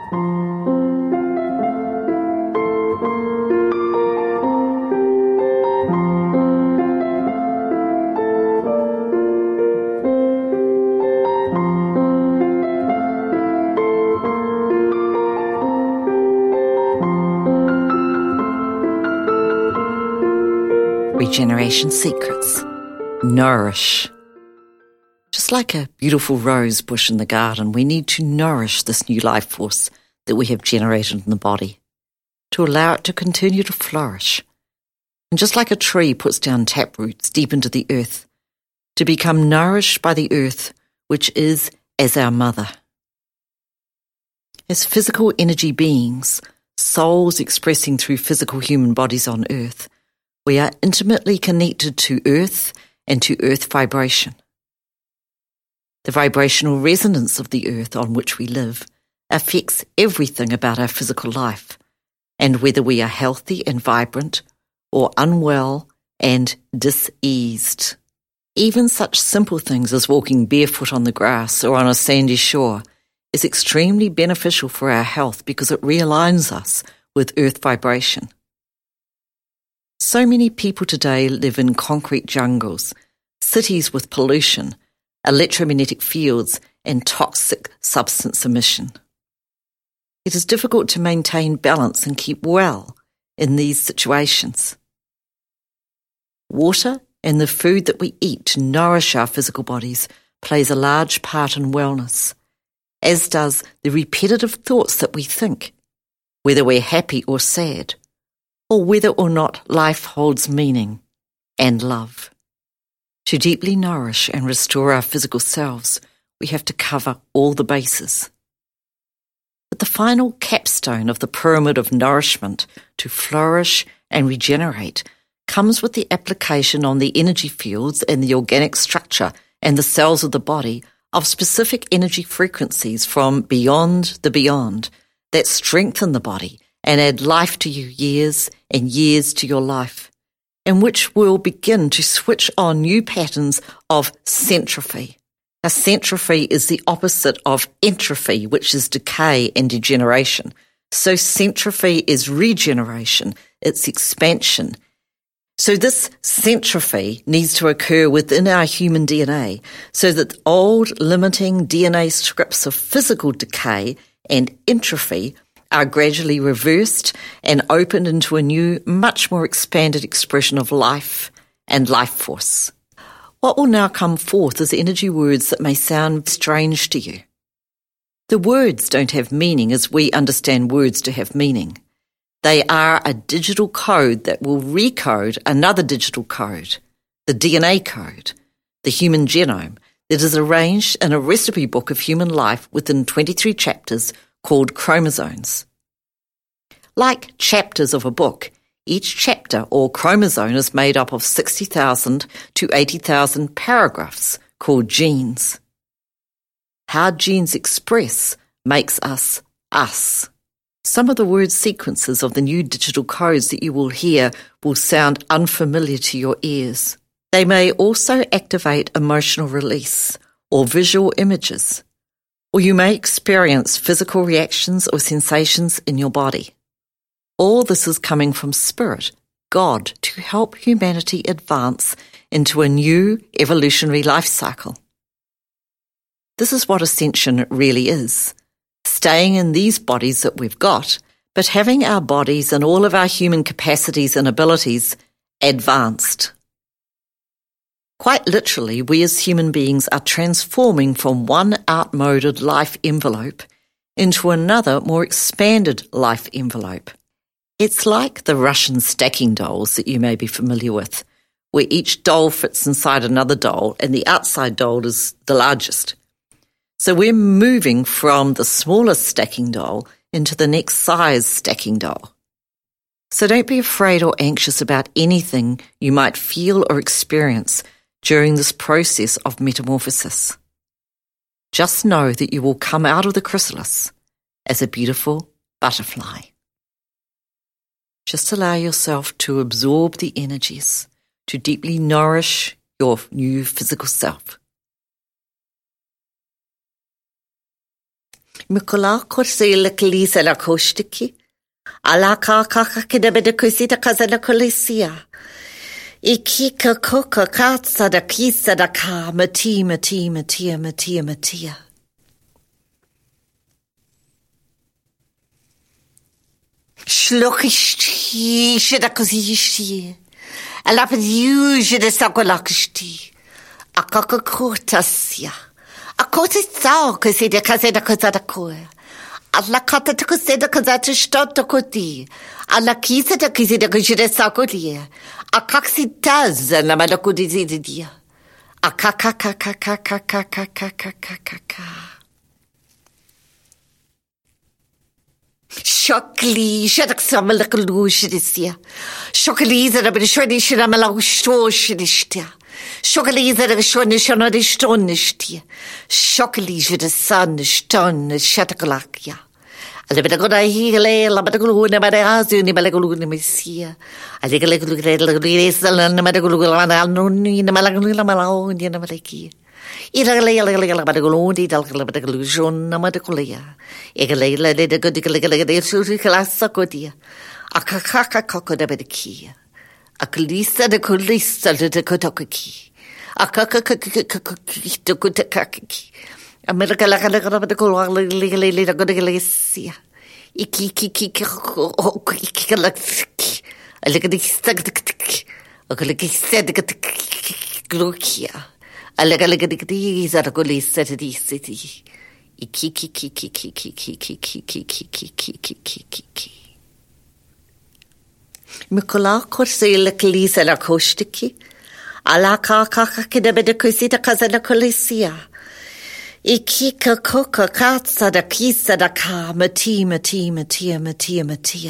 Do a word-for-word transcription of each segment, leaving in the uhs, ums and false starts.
Regeneration Secrets. Nourish. Just like a beautiful rose bush in the garden, we need to nourish this new life force that we have generated in the body to allow it to continue to flourish. And just like a tree puts down tap roots deep into the earth, to become nourished by the earth, which is as our mother. As physical energy beings, souls expressing through physical human bodies on earth, we are intimately connected to earth and to earth vibration. The vibrational resonance of the earth on which we live affects everything about our physical life, and whether we are healthy and vibrant or unwell and diseased. Even such simple things as walking barefoot on the grass or on a sandy shore is extremely beneficial for our health because it realigns us with earth vibration. So many people today live in concrete jungles, cities with pollution, electromagnetic fields, and toxic substance emission. It is difficult to maintain balance and keep well in these situations. Water and the food that we eat to nourish our physical bodies plays a large part in wellness, as does the repetitive thoughts that we think, whether we're happy or sad, or whether or not life holds meaning and love. To deeply nourish and restore our physical selves, we have to cover all the bases. But the final capstone of the pyramid of nourishment to flourish and regenerate comes with the application on the energy fields and the organic structure and the cells of the body of specific energy frequencies from beyond the beyond that strengthen the body and add life to you years and years to your life, and which will begin to switch on new patterns of centrophy. A centrophy is the opposite of entropy, which is decay and degeneration. So centrophy is regeneration, it's expansion. So this centrophy needs to occur within our human D N A so that old limiting D N A scripts of physical decay and entropy are gradually reversed and opened into a new, much more expanded expression of life and life force. What will now come forth is energy words that may sound strange to you. The words don't have meaning as we understand words to have meaning. They are a digital code that will recode another digital code, the D N A code, the human genome, that is arranged in a recipe book of human life within twenty-three chapters called chromosomes. Like chapters of a book, each chapter or chromosome is made up of sixty thousand to eighty thousand paragraphs called genes. How genes express makes us us. Some of the word sequences of the new digital codes that you will hear will sound unfamiliar to your ears. They may also activate emotional release or visual images, or you may experience physical reactions or sensations in your body. All this is coming from Spirit, God, to help humanity advance into a new evolutionary life cycle. This is what ascension really is. Staying in these bodies that we've got, but having our bodies and all of our human capacities and abilities advanced. Quite literally, we as human beings are transforming from one outmoded life envelope into another, more expanded life envelope. It's like the Russian stacking dolls that you may be familiar with, where each doll fits inside another doll and the outside doll is the largest. So we're moving from the smallest stacking doll into the next size stacking doll. So don't be afraid or anxious about anything you might feel or experience during this process of metamorphosis. Just know that you will come out of the chrysalis as a beautiful butterfly. Just allow yourself to absorb the energies, to deeply nourish your new physical self. Mikola korsele klisa la kostiki. Ala kaka kida bede kusita kazana kolisia. Ikika koka katsa da kisa da ka mati mati mati mati mati. Schluchishti shida kozishti. Ala pediuje de sakolakishti. Akaka kotasia. Akota tsao kasi de kazeda kazada koe. Alla kata te kuseda kazata shtot koti. Alla kisa te kisi de kujide sakolie. Akaksi taz na madakudi zidia. Akaka kaka kaka kaka kaka kaka kaka. Shokli shadak samal kalushidisia. Shokli zara bishwani shiramala ushtoshidistia. Shokli zara bishwani shanadi stonishtia. Shokli jida sun ston shatakalakya. Alle beda goda hile la beda gulu ne beda azu ni beda gulu ne misia. Alle gele gulu gele gulu resal ne beda gulu gulu na no ni ne mala gulu la mala o ni ne beda ki. Ira gele gele gele gele beda gulu di dal gele beda gulu jon na beda gulu ya. E gele gele de gulu gele gele gele su klassa kodia. Akaka kaka de beda ki. Aklisa de kulisa de kotoki. Akaka kaka kaka de kotoki. America la gala gala de color le le le le gode galesia. Iki ki ki ki ki la ki. Ale gade stag tik tik. Akale ki sed tik glokia. Ale gale gade gade zara gole set di city. Iki ki ki ki ki ki ki ki ki ki ki ki ki ki ki ki ki. Mikola korse le klisa la kostiki. Ala ka ka ka de bede kusita kazana kolesia. Ikika koka katsa da kisa da ka mati mati mati mati mati.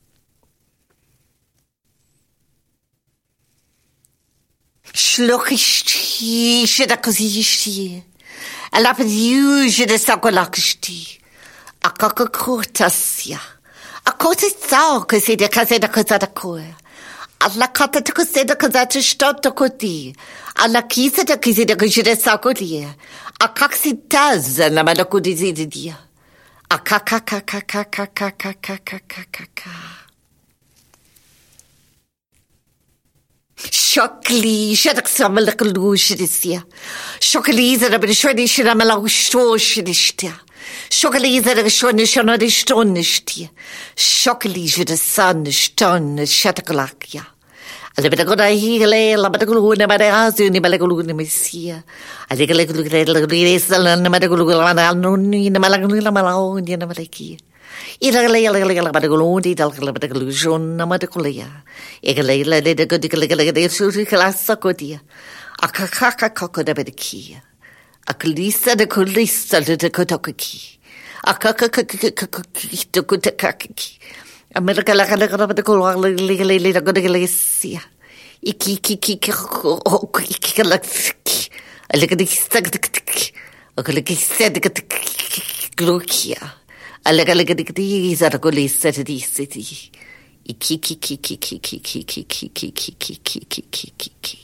Schluchishti shida kozishti. Alapadiuje de sakolakishti. Akaka kotasia. Akota tsao kasi de kase da kasa da koe. Alla kata te kose da kasa te shtot koti. Alla kisa da kisi da kujire sakolie. Akaksi taz na madakudi zidia. Akaka kaka kaka kaka kaka kaka kaka. Shokli shadak samal kalushidisia. Shokli zara bishwani shiramala ushtoshidistia. Shokli zara bishwani shanadi stonishtia. Shokli jida sun ston shatakalakya. Alle beda goda hile la beda gulu ne beda azu ni beda gulu ne misia. Alle gele gulu gele gulu resal ne beda gulu gulu na no ni ne mala gulu la mala o ni ne beda ki. Ira gele gele gele gele beda gulu di dal gele beda gulu jon na beda gulu ya. E gele gele de gele gele gele gele su su klassa kodia. Akaka kaka de beda ki. Aklisa de kulisa de kotoki. Akaka kaka kaka de kotoki. America la gala gala de color le le le le gode galesia. Iki ki ki ki ki la ki. Ale gade stag tik tik. Akale ki sed tik glokia. Ale gale gade gade zara gole set di city. Iki ki ki ki ki ki ki ki ki ki ki ki ki ki ki ki ki.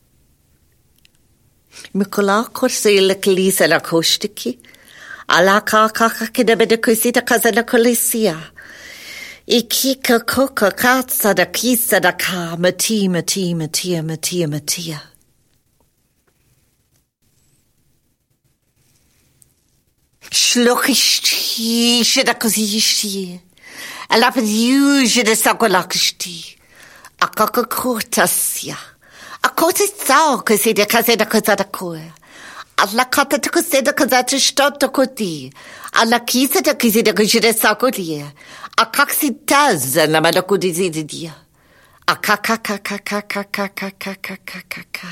Mikola korse le klisa la kostiki. Ala ka ka ka de bede kusita kazana kolesia. Ikika koka katsa da kisa da ka mati mati mati mati mati. Schluchishti shida kozishti. Alapadiuje de sakolakishti. Akaka kotasia. Akota tsao kasi de kase da kazada koe. Alla kata te kose da kazata shtot koti. Alla kisa da kisi da kujire sakolie. Akaksi taz na madakudi zidia. Akaka kaka kaka kaka kaka kaka kaka.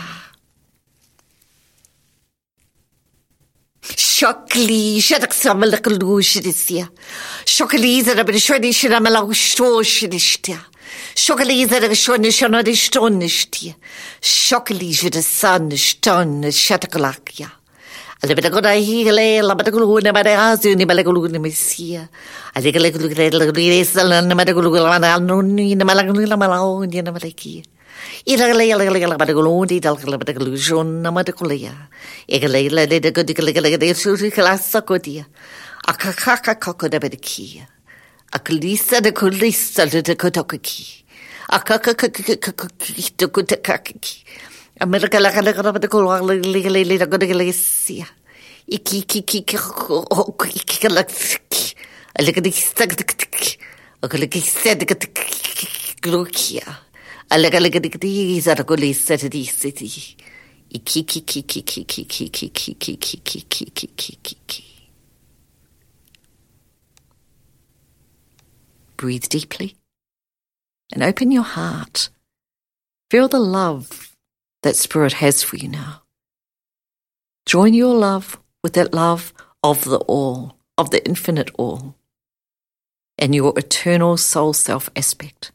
Shokli shadak samal kalushidisia. Shokli zara bishwani shiramala ushtoshidistia. Shokli zara bishwani shanadi stonishtia. Shokli jida sun ston shatakalakya. Alle beda goda hile la beda gulu ne beda azu ni beda gulu ne misia. Alle gele gulu gele gulu resal ne beda gulu na no ni ne mala gulu la mala o ni ne beda ki. Ira gele gele gele gele beda gulu di dal gele beda gulu jon na beda gulu ya. E gele gele de gele gele gele de su su klassa kodia. A ka kaka koko da bada kia. A kalisa da kulisa da kotoka ki. A kaka kaka kaka kito kuta kaka ki. A meraka laka laka da bada kulwa lili lili lili da koda lili siya. Iki ki ki ki o ki ki ka lak ki. A laka da kista kata kata ki. A kala kista da kata kia. A laka laka da kata isa da kulisa da di siti. Iki ki ki ki ki ki ki ki ki ki ki ki ki ki ki ki ki. Breathe deeply and open your heart. Feel the love that Spirit has for you now. Join your love with that love of the all, of the infinite all, and your eternal soul self aspect.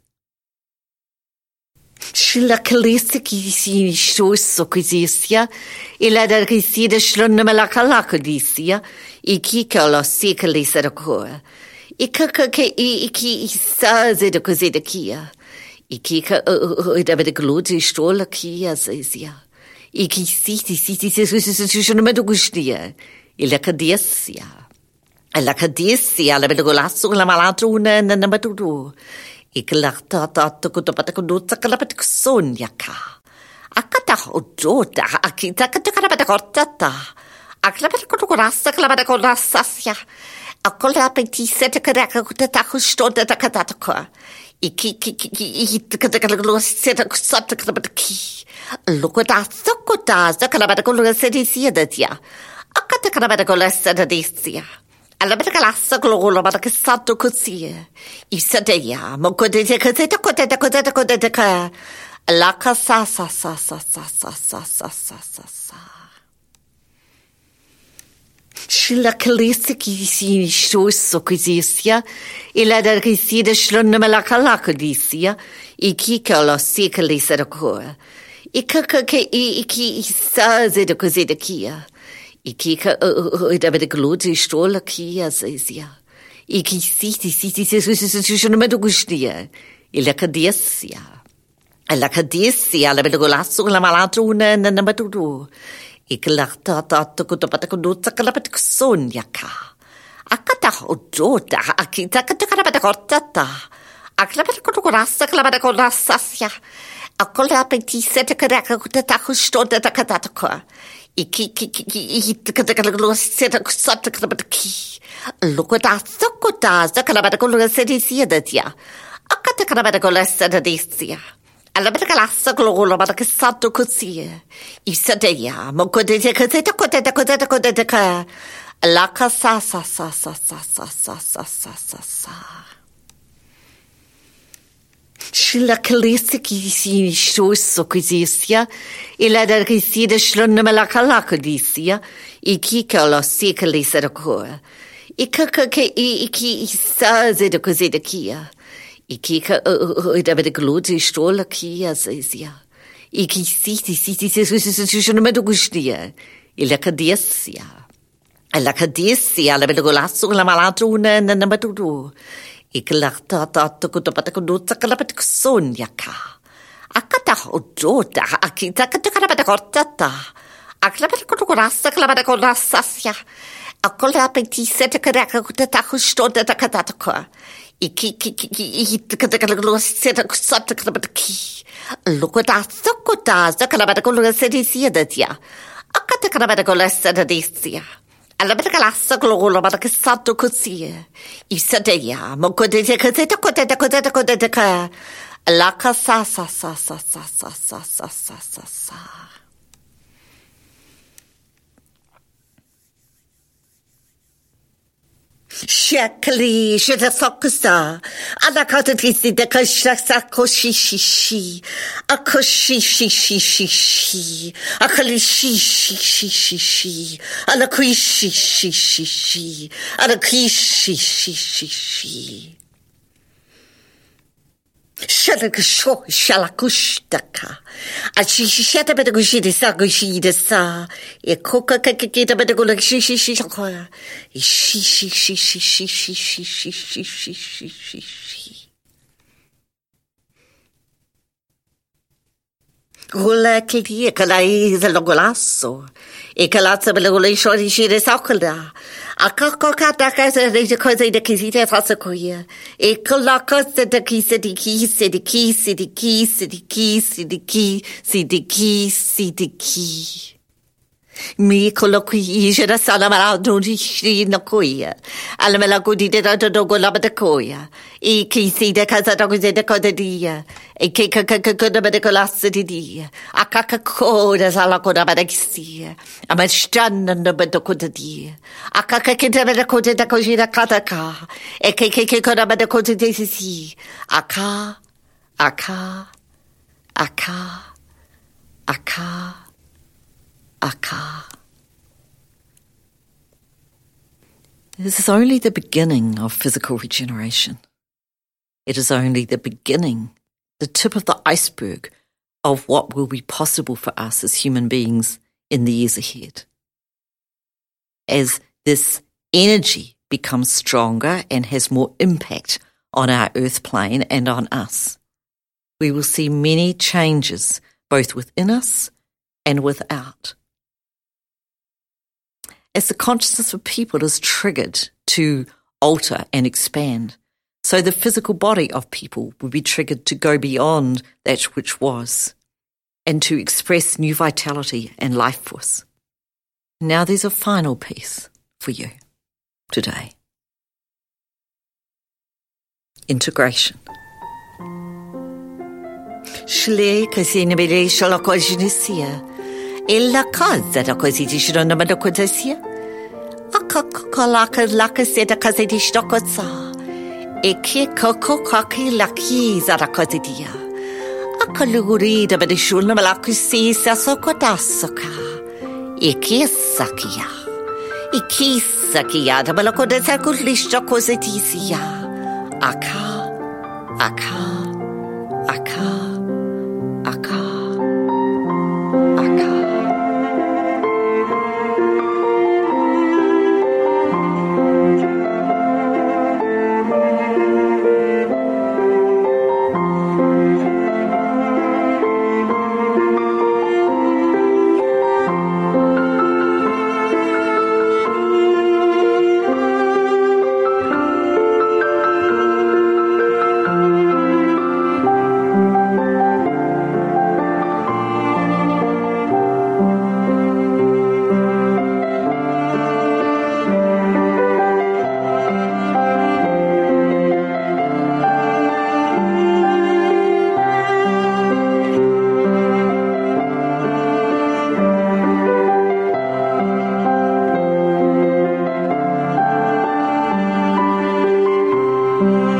Shila kalisa kisi shoso kizisia, ila da kisida shlonna malaka laka disia, ikika lo si kalisa da koa. Ikaka ke iki isa zeda kozeda kia. Ikika da bede gludi strola kia zezia. Iki siti siti siti shona medugushnia. Ila kadiesia. Ila kadiesia la bede golasso la malatuna na namatudu. Iklakta tata kutapata kuduta kalapata kusonya ka. Akata odota akita katakapata kortata. Aklapata kutukurasa kalapata korasasya. Akola peti seta karaka kutata kustoda takataka. Iki ki ki ki iki katakalo seta kusata kalapata ki. Lokota sokota zakalapata kolora sedisia datia. Akata kalapata kolasa datia. Alla bata kalasa kolora bata kisato kusia. Isadeya mokote koteta koteta koteta koteta. Laka sa sa sa sa sa sa sa sa sa sa sa. Shila kalisa kisi shoso kizisia, ila da kisida shlonna malaka laka disia, ikika lo si kalisa da koa. Ikaka ke iki isa zeda kozeda kia. Ikika da beda gludi strola kia zezia. Iki siti siti siti shona medugushnia, ila kadiesia. Ila kadiesia la beda golasso la malatuna na namatudu. Iklakta tata kutapata kuduta kalapata kusonya ka. Akata odota akita katakarapata kortata. Aklapata kutukurasa kalapata korasasya. Akola peti seta karaka kutata kustoda takatataka. Iki ki ki ki iki katakalaglo seta kusata kalapata ki. Lokota sokota zakalapata kulura sedisia datia. Akata kalapata kulasa datia. Alla bata kalasa kolora bata kisato kusia. Isadeya mokodete koteta koteta koteta koteta ka. La kasa sa sa sa sa sa sa sa sa sa sa. Shila kalisa kisi shoso kizisia. Ila da kisida shlonna malaka laka disia. Ikika lo si kalisa da koa. Ikaka ke iki isa zeda kozeda kia. Ikika da bede gludi strola kia zezia. Iki siti siti siti shona medugushnia. Ila kadiesia. Ila kadiesia la bede golasso la malatuna na namatudu. Iklakta tata kutapata kuduta kalapata kusonya ka. Akata odota akita katakarapata kortata. Aklapata kutukurasa kalapata korasasya. Akola peti seta karaka kutata kustoda takatataka. Iki ki ki ki iki katakalaglo seta kusata kalapata ki. Lokota sokota zakalapata kolora sedisia datia. Akata kalapata kola sedisia. Alla bata kalasa kolora bata kisato kusia. Isadeya mokodete koteta koteta koteta koteta ka. Laka sa sa sa sa sa sa sa sa sa sa sa. Shakli, shita sokusa. Alakata tisi de kashasa koshi shishi. Akoshi shishi shishi. Akali shishi shishi shishi. Alakui shishi shishi. Alakui shishi shishi. Shalakasho shalakushtaka. Achishata pedagogy de sa gushi de sa. E coca kakita pedagogy shishi shishi. Shishi shishi shishi shishi shishi shishi shishi. Gula kiti kalai the logolasso. E kalazza belogoli shori shire sakola. A kako kata kasa de cosa de kisita fasakoya. E kalakos de kisa de kisa de kisa de kisa de kisa de kisa de kisa de kisa. Mi colloqui jera sala marado di shri na koya. Alla me la gudi de da dogo la bada koya. E ki si de casa dogo de de coda dia. E ke ka ka ka da bada colassa di dia. A ka ka coda sala coda bada kisia. A ma stanna da bada coda dia. A ka ka ke da bada coda da cojira kata ka. E ke ke ke coda bada coda de si. A ka, a ka, a ka, a ka. Aka. This is only the beginning of physical regeneration. It is only the beginning, the tip of the iceberg of what will be possible for us as human beings in the years ahead. As this energy becomes stronger and has more impact on our earth plane and on us, we will see many changes both within us and without. As the consciousness of people is triggered to alter and expand, so the physical body of people will be triggered to go beyond that which was and to express new vitality and life force. Now there's a final piece for you today. Integration. Shle kasina bele shalako jinisia. Ella casa da così di shirona ma da codasia. Aka kakalaka laka seda casa di shtokoza. E ke koko kaki laki zara così dia. Aka luguri da bade shulna malaku si sa sokodasoka. E ke sakia. E ke sakia da malako da sakulishta così disia. Aka, aka, aka. Thank you.